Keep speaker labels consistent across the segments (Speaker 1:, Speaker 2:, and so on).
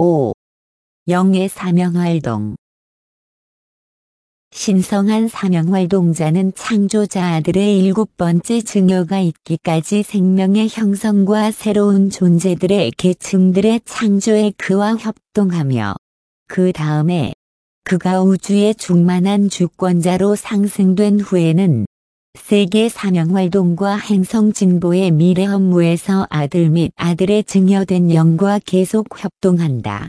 Speaker 1: 5. 영의 사명활동. 신성한 사명활동자는 창조자들의 7번째 증여가 있기까지 생명의 형성과 새로운 존재들의 계층들의 창조에 그와 협동하며 그 다음에 그가 우주의 충만한 주권자로 상승된 후에는 세계 사명활동과 행성 진보의 미래 업무에서 아들 및 아들의 증여된 영과 계속 협동한다.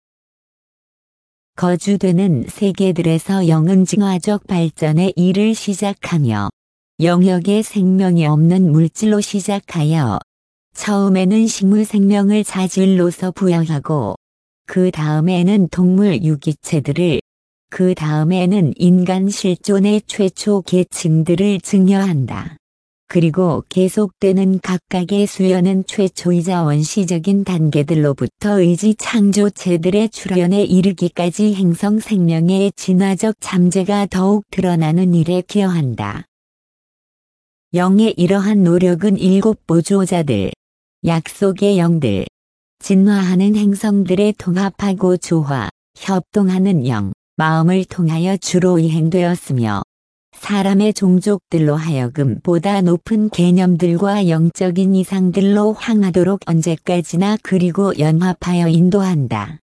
Speaker 1: 거주되는 세계들에서 영은 진화적 발전의 일을 시작하며 영역의 생명이 없는 물질로 시작하여 처음에는 식물 생명을 자질로서 부여하고 그 다음에는 동물 유기체들을 그 다음에는 인간 실존의 최초 계층들을 증여한다. 그리고 계속되는 각각의 수요는 최초이자 원시적인 단계들로부터 의지 창조체들의 출현에 이르기까지 행성 생명의 진화적 잠재가 더욱 드러나는 일에 기여한다. 영의 이러한 노력은 7 보조자들, 약속의 영들, 진화하는 행성들의 통합하고 조화, 협동하는 영, 마음을 통하여 주로 이행되었으며 사람의 종족들로 하여금 보다 높은 개념들과 영적인 이상들로 향하도록 언제까지나 그리고 연합하여 인도한다.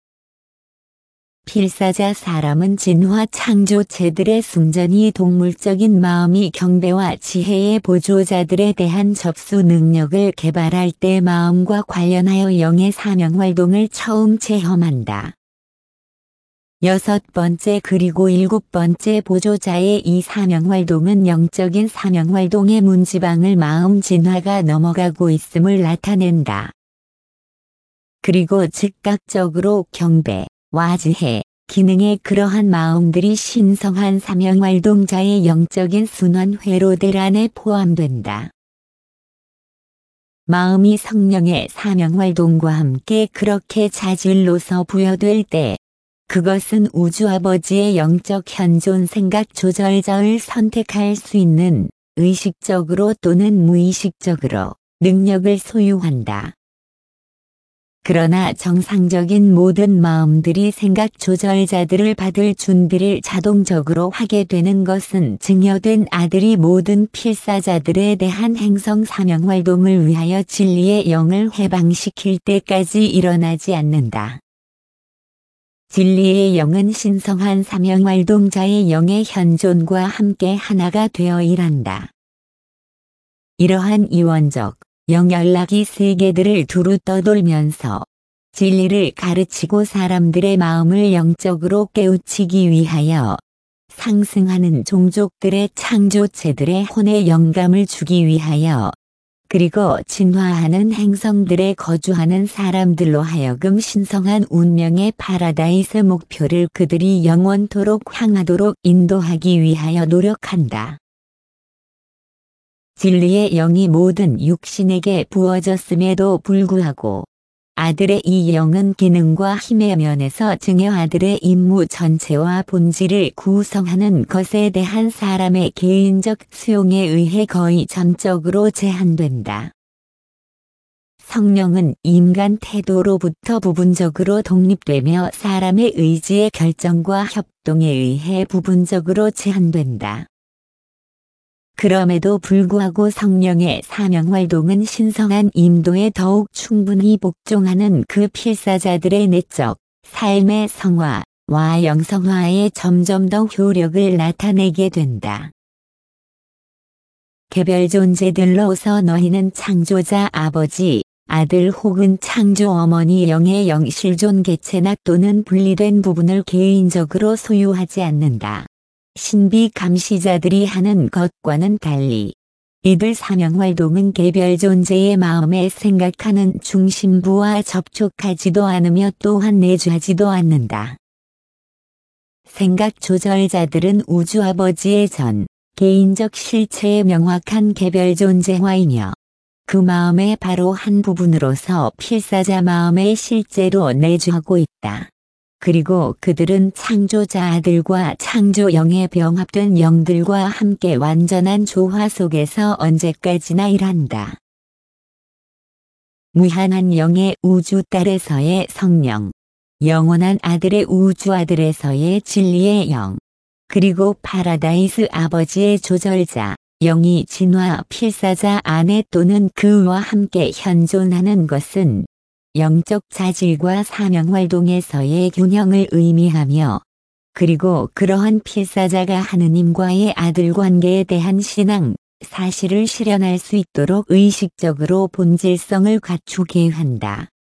Speaker 1: 필사자 사람은 진화 창조체들의 순전히 동물적인 마음이 경배와 지혜의 보조자들에 대한 접수 능력을 개발할 때 마음과 관련하여 영의 사명활동을 처음 체험한다. 6번째 그리고 7번째 보조자의 이 사명활동은 영적인 사명활동의 문지방을 마음 진화가 넘어가고 있음을 나타낸다. 그리고 즉각적으로 경배와 지혜, 기능의 그러한 마음들이 신성한 사명활동자의 영적인 순환 회로들 안에 포함된다. 마음이 성령의 사명활동과 함께 그렇게 자질로서 부여될 때 그것은 우주 아버지의 영적 현존 생각 조절자를 선택할 수 있는 의식적으로 또는 무의식적으로 능력을 소유한다. 그러나 정상적인 모든 마음들이 생각 조절자들을 받을 준비를 자동적으로 하게 되는 것은 증여된 아들이 모든 필사자들에 대한 행성 사명활동을 위하여 진리의 영을 해방시킬 때까지 일어나지 않는다. 진리의 영은 신성한 사명활동자의 영의 현존과 함께 하나가 되어 일한다. 이러한 이원적 영연락이 세계들을 두루 떠돌면서 진리를 가르치고 사람들의 마음을 영적으로 깨우치기 위하여 상승하는 종족들의 창조체들의 혼에 영감을 주기 위하여 그리고 진화하는 행성들에 거주하는 사람들로 하여금 신성한 운명의 파라다이스 목표를 그들이 영원토록 향하도록 인도하기 위하여 노력한다. 진리의 영이 모든 육신에게 부어졌음에도 불구하고 아들의 이 영은 기능과 힘의 면에서 증여 아들의 임무 전체와 본질을 구성하는 것에 대한 사람의 개인적 수용에 의해 거의 전적으로 제한된다. 성령은 인간 태도로부터 부분적으로 독립되며 사람의 의지의 결정과 협동에 의해 부분적으로 제한된다. 그럼에도 불구하고 성령의 사명활동은 신성한 임도에 더욱 충분히 복종하는 그 필사자들의 내적, 삶의 성화와 영성화에 점점 더 효력을 나타내게 된다. 개별 존재들로서 너희는 창조자 아버지, 아들 혹은 창조 어머니 영의 영실존 개체나 또는 분리된 부분을 개인적으로 소유하지 않는다. 신비 감시자들이 하는 것과는 달리 이들 사명활동은 개별 존재의 마음에 생각하는 중심부와 접촉하지도 않으며 또한 내주하지도 않는다. 생각 조절자들은 우주 아버지의 전, 개인적 실체의 명확한 개별 존재화이며 그 마음의 바로 한 부분으로서 필사자 마음에 실제로 내주하고 있다. 그리고 그들은 창조자 아들과 창조 영의 병합된 영들과 함께 완전한 조화 속에서 언제까지나 일한다. 무한한 영의 우주 딸에서의 성령, 영원한 아들의 우주 아들에서의 진리의 영, 그리고 파라다이스 아버지의 조절자, 영이 진화 필사자 안에 또는 그와 함께 현존하는 것은 영적 자질과 사명활동에서의 균형을 의미하며, 그리고 그러한 필사자가 하느님과의 아들 관계에 대한 신앙, 사실을 실현할 수 있도록 의식적으로 본질성을 갖추게 한다.